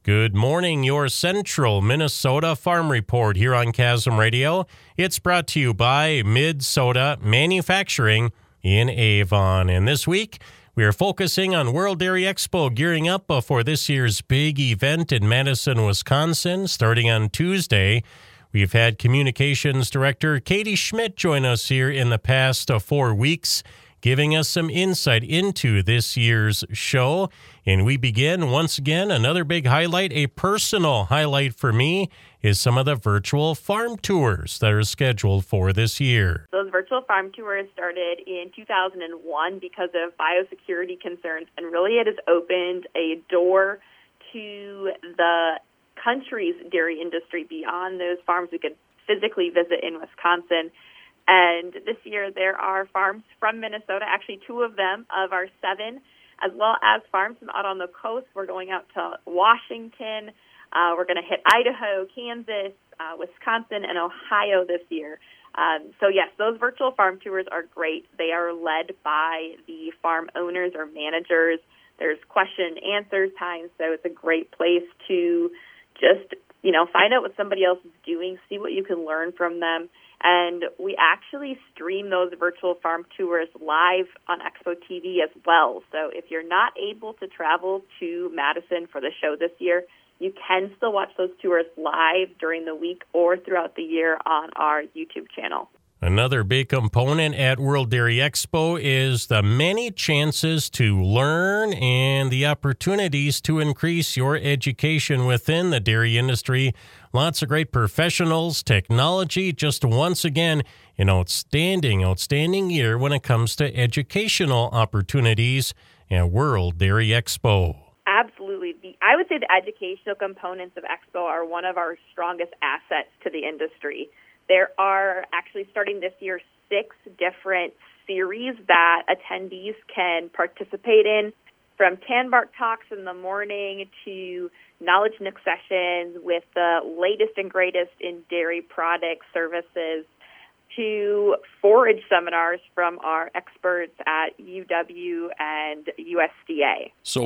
Good morning, your Central Minnesota Farm Report here on Chasm Radio. It's brought to you by Mid-Soda Manufacturing in Avon. And this week, we are focusing on World Dairy Expo, gearing up for this year's big event in Madison, Wisconsin, starting on Tuesday. We've had Communications Director Katie Schmidt join us here in the past 4 weeks, giving us some insight into this year's show. And we begin, once again, another big highlight, a personal highlight for me, is some of the virtual farm tours that are scheduled for this year. Those virtual farm tours started in 2001 because of biosecurity concerns, and really it has opened a door to the country's dairy industry beyond those farms we could physically visit in Wisconsin. And this year there are farms from Minnesota, actually 2 of them of our 7, as well as farms from out on the coast. We're going out to Washington. We're going to hit Idaho, Kansas, Wisconsin, and Ohio this year. So, yes, those virtual farm tours are great. They are led by the farm owners or managers. There's question and answer time, so it's a great place to just, find out what somebody else is doing, see what you can learn from them. And we actually stream those virtual farm tours live on Expo TV as well. So if you're not able to travel to Madison for the show this year, you can still watch those tours live during the week or throughout the year on our YouTube channel. Another big component at World Dairy Expo is the many chances to learn and the opportunities to increase your education within the dairy industry. Lots of great professionals, technology, just once again, an outstanding year when it comes to educational opportunities at World Dairy Expo. Absolutely. I would say the educational components of Expo are one of our strongest assets to the industry. There are actually, starting this year, 6 different series that attendees can participate in, from Tanbark Talks in the morning to Knowledge Nook sessions with the latest and greatest in dairy products, services, to forage seminars from our experts at UW and USDA. So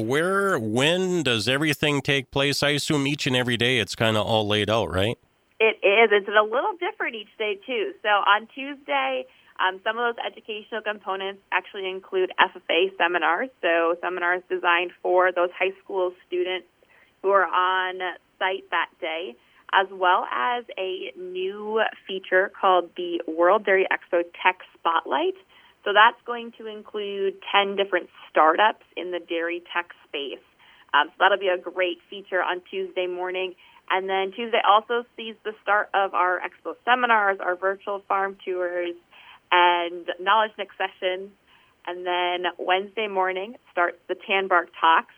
when does everything take place? I assume each and every day it's kind of all laid out, right? It is. It's a little different each day, too. So on Tuesday, some of those educational components actually include FFA seminars, so seminars designed for those high school students who are on site that day, as well as a new feature called the World Dairy Expo Tech Spotlight. So that's going to include 10 different startups in the dairy tech space. So that'll be a great feature on Tuesday morning. And then Tuesday also sees the start of our Expo seminars, our virtual farm tours, and Knowledge Nook sessions. And then Wednesday morning starts the Tanbark Talks.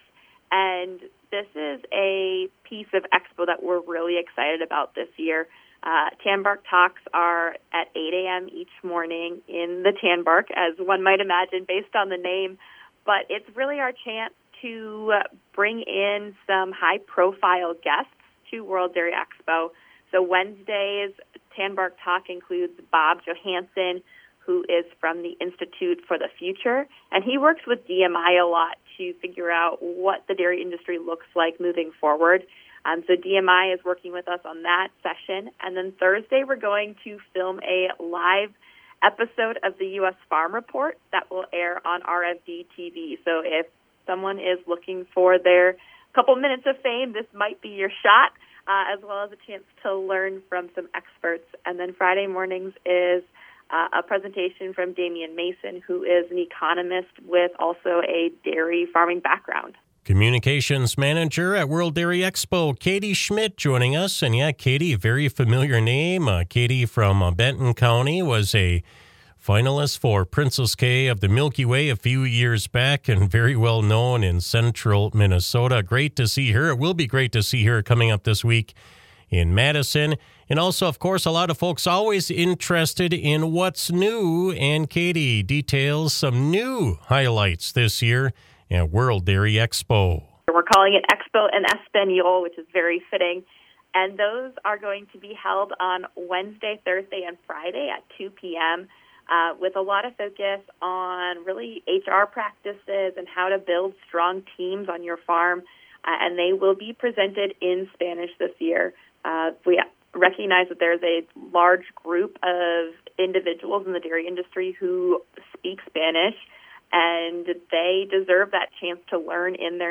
And this is a piece of Expo that we're really excited about this year. Tanbark Talks are at 8 a.m. each morning in the Tanbark, as one might imagine based on the name. But it's really our chance to bring in some high-profile guests to World Dairy Expo. So Wednesday's Tanbark Talk includes Bob Johansson, who is from the Institute for the Future, and he works with DMI a lot to figure out what the dairy industry looks like moving forward. So DMI is working with us on that session. And then Thursday, we're going to film a live episode of the U.S. Farm Report that will air on RFD TV. So if someone is looking for their couple minutes of fame, this might be your shot, as well as a chance to learn from some experts. And then Friday mornings is a presentation from Damian Mason, who is an economist with also a dairy farming background. Communications Manager at World Dairy Expo, Katie Schmidt, joining us. And yeah, Katie, a very familiar name. Katie from Benton County was a finalist for Princess K of the Milky Way a few years back and very well known in central Minnesota. Great to see her. It will be great to see her coming up this week in Madison. And also, of course, a lot of folks always interested in what's new. And Katie details some new highlights this year at World Dairy Expo. We're calling it Expo en Español, which is very fitting. And those are going to be held on Wednesday, Thursday, and Friday at 2 p.m. With a lot of focus on really HR practices and how to build strong teams on your farm. and they will be presented in Spanish this year. We recognize that there's a large group of individuals in the dairy industry who speak Spanish, and they deserve that chance to learn in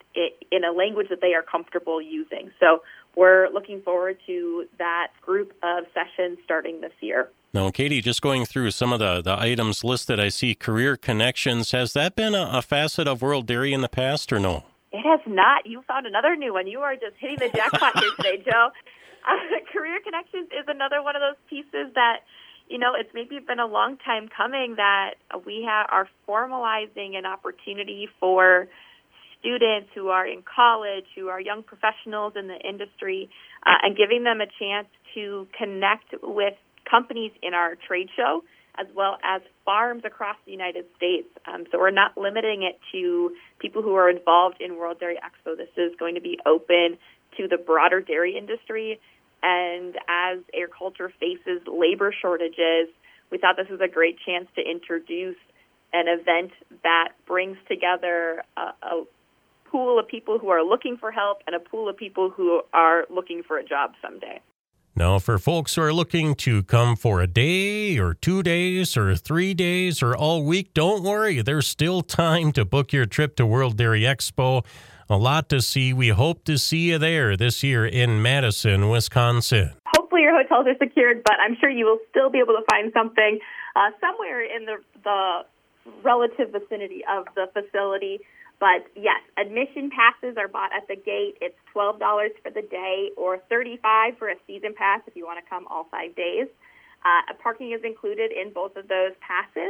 a language that they are comfortable using. So we're looking forward to that group of sessions starting this year. Now, Katie, just going through some of the items listed, I see Career Connections. Has that been a facet of World Dairy in the past or no? It has not. You found another new one. You are just hitting the jackpot here today, Joe. Career Connections is another one of those pieces that, it's maybe been a long time coming that we are formalizing an opportunity for students who are in college, who are young professionals in the industry, and giving them a chance to connect with companies in our trade show, as well as farms across the United States. So we're not limiting it to people who are involved in World Dairy Expo. This is going to be open to the broader dairy industry. And as agriculture faces labor shortages, we thought this was a great chance to introduce an event that brings together a pool of people who are looking for help and a pool of people who are looking for a job someday. Now, for folks who are looking to come for a day or 2 days or 3 days or all week, don't worry. There's still time to book your trip to World Dairy Expo. A lot to see. We hope to see you there this year in Madison, Wisconsin. Hopefully your hotels are secured, but I'm sure you will still be able to find something somewhere in the relative vicinity of the facility. But yes, admission passes are bought at the gate. It's $12 for the day or $35 for a season pass if you want to come all 5 days. Parking is included in both of those passes.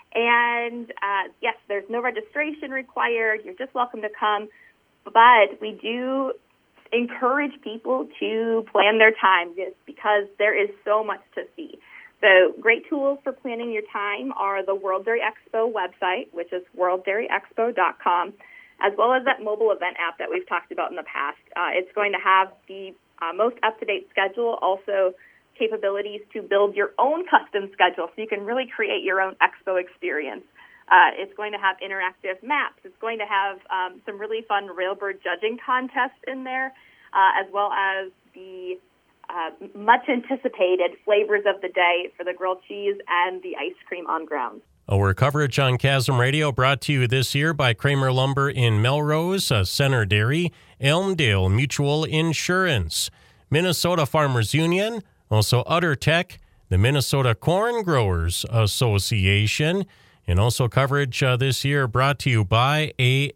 And yes, there's no registration required. You're just welcome to come. But we do encourage people to plan their time just because there is so much to see. So great tools for planning your time are the World Dairy Expo website, which is worlddairyexpo.com, as well as that mobile event app that we've talked about in the past. It's going to have the most up-to-date schedule, also capabilities to build your own custom schedule so you can really create your own expo experience. It's going to have interactive maps. It's going to have some really fun Railbird judging contests in there, as well as the much anticipated flavors of the day for the grilled cheese and the ice cream on ground. Our coverage on Chasm Radio brought to you this year by Kramer Lumber in Melrose, Center Dairy, Elmdale Mutual Insurance, Minnesota Farmers Union, also UtterTech, the Minnesota Corn Growers Association, and also coverage this year brought to you by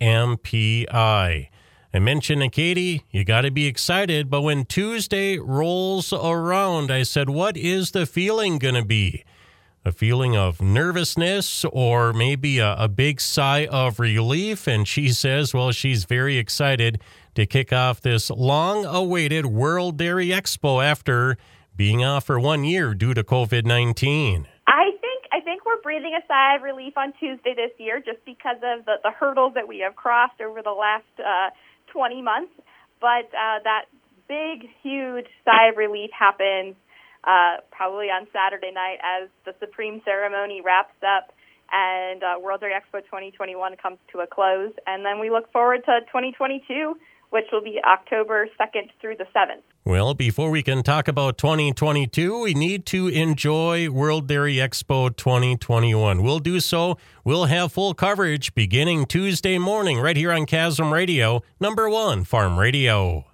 AMPI. I mentioned to Katie, you got to be excited, but when Tuesday rolls around, I said, what is the feeling going to be? A feeling of nervousness or maybe a big sigh of relief? And she says, well, she's very excited to kick off this long-awaited World Dairy Expo after being off for 1 year due to COVID-19. I think we're breathing a sigh of relief on Tuesday this year just because of the hurdles that we have crossed over the last 20 months. But that big, huge sigh of relief happens probably on Saturday night as the Supreme Ceremony wraps up and World Dairy Expo 2021 comes to a close. And then we look forward to 2022, which will be October 2nd through the 7th. Well, before we can talk about 2022, we need to enjoy World Dairy Expo 2021. We'll do so. We'll have full coverage beginning Tuesday morning right here on Chasm Radio, #1 Farm Radio.